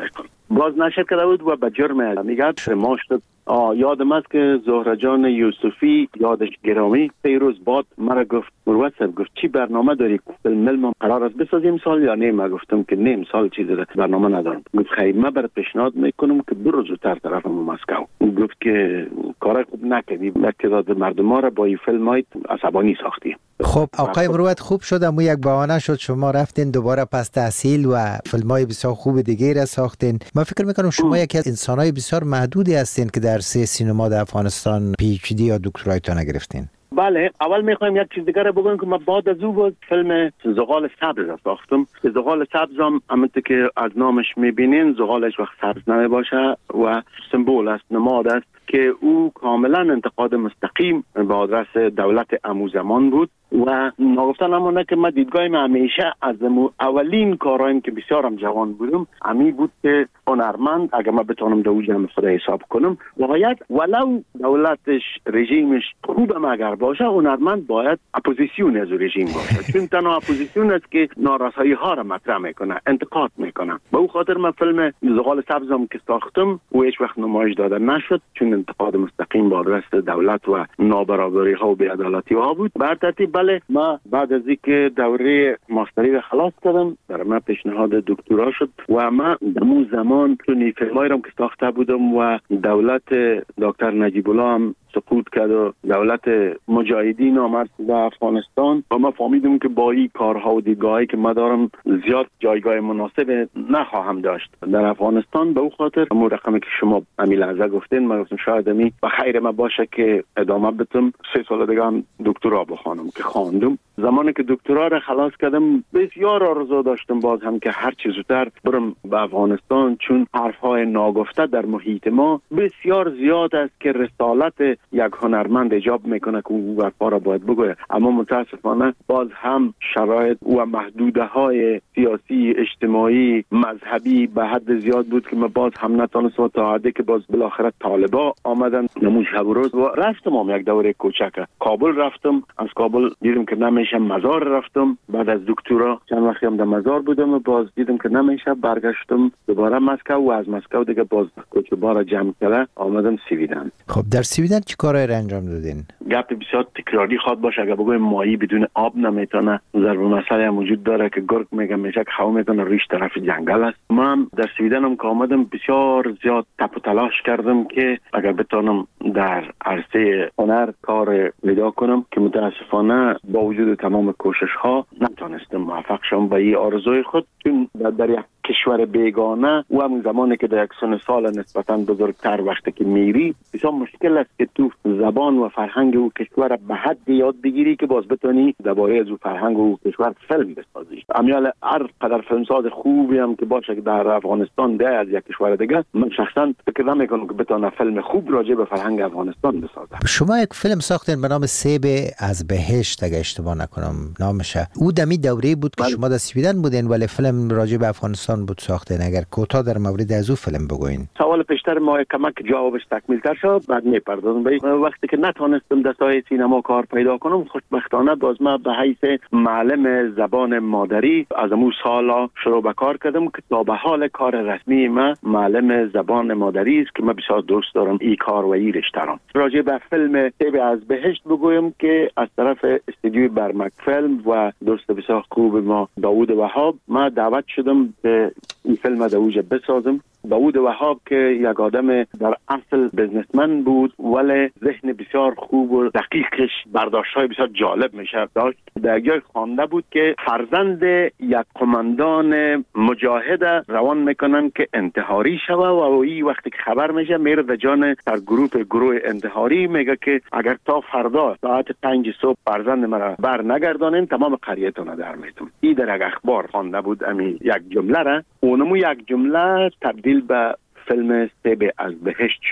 بازنشر کرده بود و به جرم میگه ما شد. یادم است که زهره جان یوسفی یادش گرامی پیروز باد مرا گفت مروت صاحب گفت چی برنامه داری فیلم ملم قرار است بسازیم سال یا نه؟ من گفتم که نیم سال چیزی برنامه ندارم. گفت خیر من برات پیشنهاد میکنم که برو زودتر طرف مسکو. گفت که کار خوب نکردی، تعداد مردم ها را با این فیلم های عصبانی ساختی. خب آقای مروت خوب شد، اما یک بهانه شد شما رفتین دوباره پس تحصیل و فیلم های بسیار خوب دیگه را ساختین. من فکر میکنم شما یکی از انسان های بسیار محدودی هستین که در سه سینما در افغانستان پی اچ دی یا دکترایتون گرفتین. بله، اول میخوایم یک چیز دیگه رو بگم که من بعد از او بود فیلم زغال سبز ساختم. زغال سبز هم همونطور که از نامش میبینین زغالش وقت سبز نمی باشه و سمبول است، نماد است که او کاملا انتقاد مستقیم به آدرس دولت امو زمان بود و نگفتن همونه که من دیدگاهیم همیشه از اولین کارایم که بسیارم جوان بودم امی بود که هنرمند اگر من بتونم دو جمع خدا حساب کنم باید ولو دولتش رژیمش خوبم اگر باشه هنرمند باید اپوزیسیون از رژیم باشه، چون تنها اپوزیسیون است که نارسایی ها را مطرح میکنه، انتقاد میکنه. به او خاطر من فیلم زغال سبزم که ساختم و هیچ وقت نمایش داده نشد چون انتقاد مستقیم با آدرس دولت و نابرابری ها و بی‌عدالتی ها بود. بر ترتیب بله، ما بعد از اینکه دوره ماستری را خلاص کردم در من پیشنهاد دکترا شد و ما در اون زمان چون فیلمایی را که ساخته بودم و دولت دکتر نجیب الله هم سقوط کرد و دولت مجاهدین آمد در افغانستان و ما فهمیدم که با این کارها و دیدگاهی که ما دارم زیاد جایگاه مناسب نخواهم داشت در افغانستان. به او خاطر همون رقمی که شما امی لحظه گفتین ما گفتم شاید امی و خیر ما باشه که ادامه بدم سه سال دیگه هم دکترا بخوانم که خواندم. زمانی که دکترا را خلاص کردم بسیار آرزو داشتم باز هم که هر چه زودتر برم به افغانستان، چون حرفهای ناگفته در محیط ما بسیار زیاد است که رسالت یک هنرمند ایجاب میکنه که او حرفا را باید بگوید، اما متاسفانه باز هم شرایط و محدوده های سیاسی اجتماعی مذهبی به حد زیاد بود که ما باز هم نتونستم تا حدی که باز بالاخره طالبا آمدن نمون شب و روز و رفتم هم یک دوره کوچک کابل رفتم. از کابل دیدم که نمیشه، مزار رفتم. بعد از دکترا چند وقتی هم در مزار بودم و باز دیدم که نمیشه، برگشتم دوباره مسکو و از مسکو دیگه باز کوچه بارا جمع کرده آمدم سویدن. خب در سویدن چی کارایی را انجام دادین؟ گپ بسیار تکراری خواد باشه، اگه بگویم ماهی بدون آب نمیتونه. ضرب مسئله هم وجود داره که گرگ میگه میشه که خو میتونه ریش طرف جنگل است. من در سویدن هم که آمدم بسیار زیاد تپ و تلاش کردم که اگر بتونم در عرصه هنر کار پیدا کنم که متاسفانه با وجود تمام کوشش ها نتونستم موفق شم به این آرزوی خود، چون در یک کشور بیگانه و همون زمانی که در یک سن سال نسبتاً بزرگتر وقتی که میری بسیار مشکل است که تو زبان و فرهنگ او کشور به حد یاد بگیری که باز بتونی درباره از او فرهنگ و کشور فیلم بسازی. امیال هر قدر فیلمساز خوبی هم که باشه که در افغانستان ده از یک کشور دیگه، من شخصا فکر نمیکنم که بتونه فیلم خوب راجع به فرهنگ افغانستان بسازه. شما یک فیلم ساختین به نام سیب از بهشت اگه اشتباه نکنم نامشه. او دمی دوره بود که شما در سویدن بودین ولی فیلم راجع به افغانستان بود ساختین. اگر کوتاه در مورد از او فیلم بگوین. سوال پیشتر ما کمک جوابش تکمیل تر شد بعد میپردازم به وقتی که نتونستم در ساحه سینما کار پیدا کنم. خوشبختانه باز ما به حیث معلم زبان مادری از امو سالا شروع به کار کردم که تا به حال کار رسمی ما معلم زبان مادری است که من بسیار دوست دارم این کار و این رشته را. راجع به فیلم سیب از بهشت بگویم که از طرف استودیوی برمک فیلم و دوست بسیار خوب ما داوود وهاب ما دعوت شدم که این فیلم در اوج بسازم. داوود وهاب که یک آدم در اصل بزنسمن بود ولی ذهن بسیار خوب و دقیقش برداشت‌های بسیار جالب میشه داشت. در جای خوانده بود که فرزند یک قماندان مجاهد روان میکنن که انتحاری شوه و این وقتی که خبر میشه میره در جان در گروه گروه انتحاری میگه که اگر تا فردا ساعت پنج صبح فرزند مرا بر نگردانین تمام قریه‌تون در میتم. این در یک اخبار خوانده بود امی یک جمله را اونمو یک جمله تبدیل به فیلم سیب از بهشت شد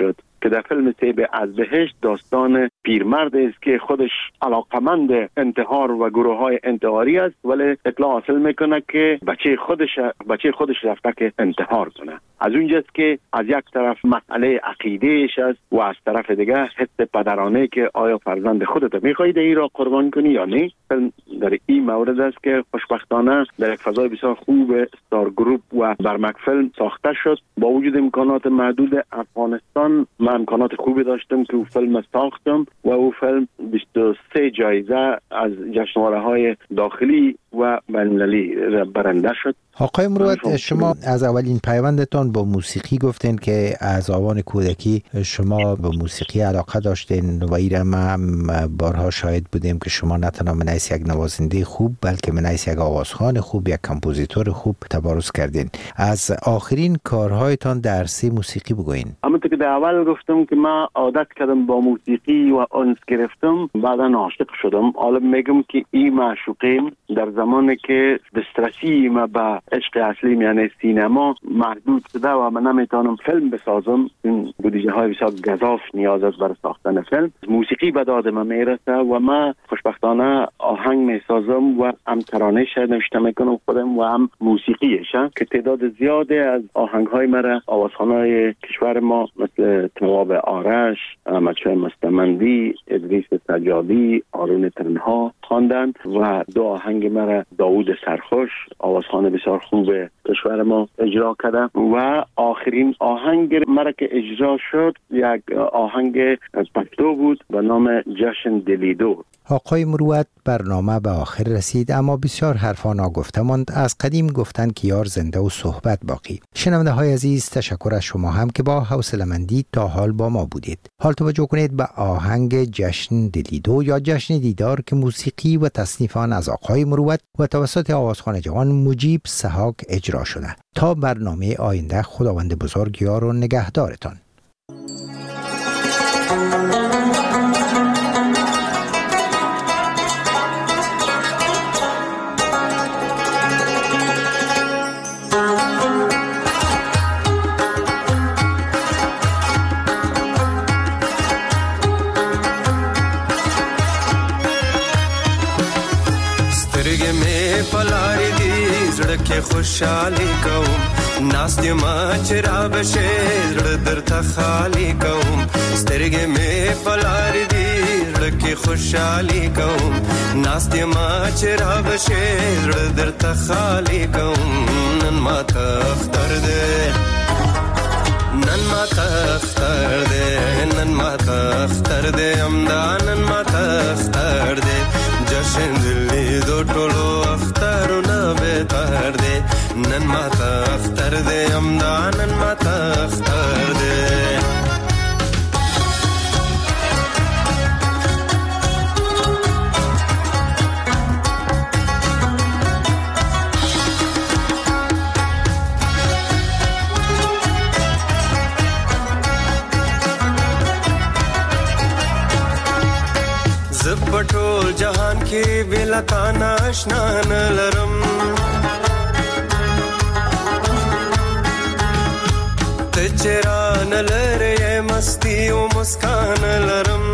که در فیلم طیب از بهشت داستان پیرمرد است که خودش علاقمند انتحار و گروه های انتحاری است، ولی اطلاع حاصل میکنه که بچه خودش بچه خودش رفته که انتحار کنه. از اونجاست که از یک طرف مسئله عقیدهش است و از طرف دیگه حس پدرانه که آیا فرزند خودت میخواهی این را قربان کنی یا نه. در این مورد است که خوشبختانه در یک فضای بسیار خوب ستار گروپ و برمک فیلم ساخته شد. با وجود امکانات محدود افغانستان من امکانات خوبی داشتم که او فیلم ساختم و او فیلم بیست و سه جایزه از جشنواره های داخلی و بین‌المللی برنده شد. آقای مروت، شما از اولین پیوندتان با موسیقی گفتین که از آوان کودکی شما به موسیقی علاقه داشتین و ایره ما بارها شاهد بودیم که شما نه تنها من حیث یک نوازنده خوب بلکه من حیث یک آوازخوان خوب، یک کمپوزیتور خوب تبارز کردین. از آخرین کارهایتان در سی موسیقی بگوین. همونطور که در اول گفتم که من عادت کردم با موسیقی و انس گرفتم، بعدا عاشق شدم. حالا میگم که این معشوقیم در زمانی که دسترسی ما به عشق اصلی یعنی سینما محدود شده و من نمیتونم فیلم بسازم، این بودجه های بسیار گزاف نیاز است برای ساختن فیلم. موسیقی به داد من میرسه و من خوشبختانه آهنگ میسازم و هم ترانه شاید نوشته میکنم خودم و هم موسیقیش که تعداد زیاده از آهنگ های مرا آوازخوانای کشور ما مثل تواب آرش، احمدشاه مستمندی، ادریس سجادی، آرون تنها خواندند و دو آهنگ مرا داوود سرخوش آوازخوان بسیار خوب کشور ما اجرا کرده و آخرین آهنگ مرا که اجرا شد یک آهنگ پشتو بود به نام جشن دلیدو. آقای مروت، برنامه به آخر رسید اما بسیار حرفا ناگفته ماند. از قدیم گفتن که یار زنده و صحبت باقی. شنونده های عزیز، تشکر از شما هم که با حوصله‌مندی تا حال با ما بودید. حال توجه کنید به آهنگ جشن دلیدو یا جشن دیدار که موسیقی و تصنیف آن از آقای مروت و توسط آوازخوان جوان مجیب سحاک اجرا شده. تا برنامه آینده، خداوند بزرگ یار و نگهدارتان. پلاری دی زړه کې خوشحالي کوم ناست ما چراب شه زړه درته خالی کوم سترګې مې پلاری دی زړه کې خوشحالي کوم ناست ما چراب شه زړه درته خالی کوم نن ما تختر دې نن ما تختر دې نن ما تختر دې امدان ما تختر دې جشن دلی دو ټولو اخترونه بهتر دی نن ما تختر دی امدا نن ما تختر دی پټول جهان کې بلا تانا آشنا نه لرم ته چران لره مستی او مسکان لرم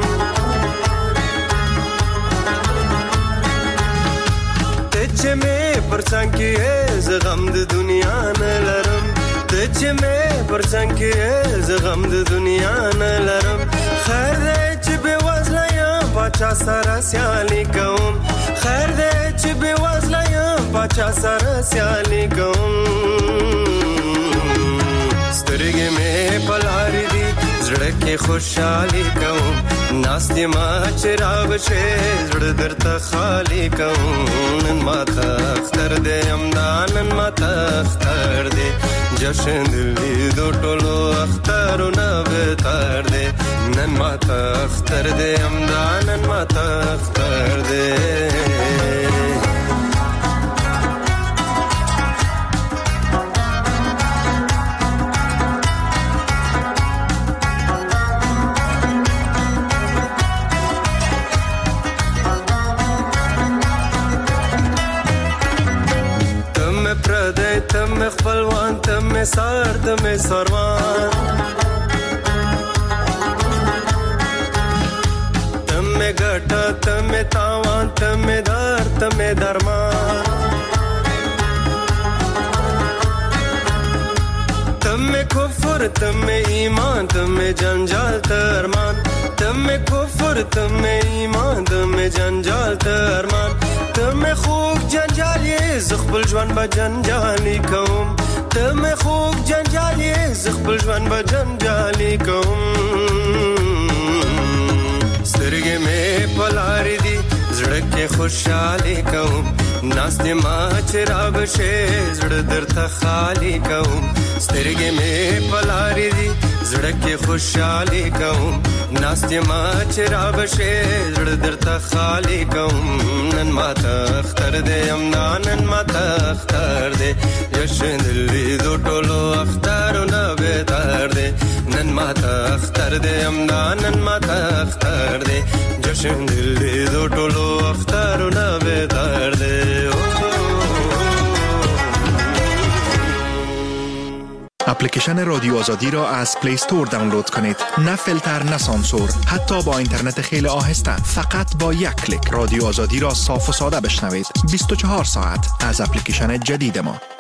ته چې مې پرڅنګ کې زغم د دنیا نه لرم ته چې مې پرڅنګ کې زغم د دنیا نه لرم خیر دې چې به وزله پاچا سره سیالی کوم خیر دې چې به وزله یم پاچا سره سیالی کوم سترګې مې پلاری دي زړه کې خوشحالي کوم ناست ما چراغ شه زړه درته خالی کوم نن ما تختر دې امدا نن ما تختر دې جشن دلی دو ټولو اخترونه بهتر دې نن ما تختر دې امدا نن ما تختر دې تم خپلوان تم سار تم سروان تم گٹا تم تاوان تم در تم درمان تم کفر تم ایمان تم جنجال ترمان تم کفر تم ایمان تم جنجال ترمان تم خوب جنجالی زخبل جوان با جنجالی کوم تم خوب جنجالی زخبل جوان با جنجالی کوم سترگی میں پلاری دی زڑک خوشحالی کوم ناستی ما چراب شے زڑ در تا خالی کوم سترگی میں پلاری دی زڑک خوشحالی کوم ناستی ما چراب شے زڑ در تا خالی کوم نن ما تختر دے امنا نن ما تختر دے یشن دلی دو ٹولو اختارو نبی تر دے نن ما تختر دے امنا نن ما تختر دے جشن دلی دو ٹولو اختارو نبی تر دے اپلیکیشن رادیو آزادی را از پلی استور دانلود کنید. نه فیلتر نه سانسور، حتی با اینترنت خیلی آهسته. فقط با یک کلیک رادیو آزادی را صاف و ساده بشنوید. بیست و چهار ساعت از اپلیکیشن جدید ما.